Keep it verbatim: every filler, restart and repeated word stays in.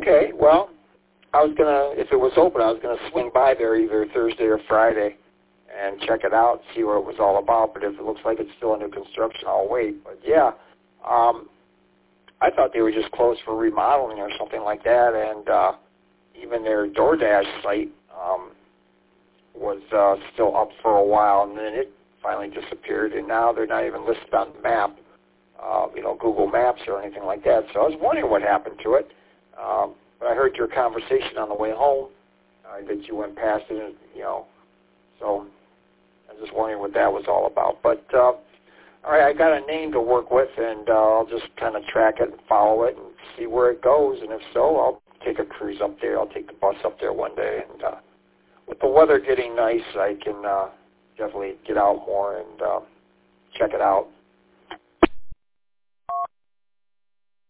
Okay, well, I was going to, if it was open, I was going to swing by there either Thursday or Friday and check it out, see what it was all about. But if it looks like it's still under construction, I'll wait. But, yeah, um, I thought they were just closed for remodeling or something like that. And uh, even their DoorDash site um, was uh, still up for a while, and then it finally disappeared. And now they're not even listed on the map, uh, you know, Google Maps or anything like that. So I was wondering what happened to it. Um, but I heard your conversation on the way home uh, that you went past it, and, you know, so I was just wondering what that was all about. But, uh, all right, I got a name to work with, and uh, I'll just kind of track it and follow it and see where it goes. And if so, I'll take a cruise up there. I'll take the bus up there one day. And uh, with the weather getting nice, I can uh, definitely get out more and uh, check it out.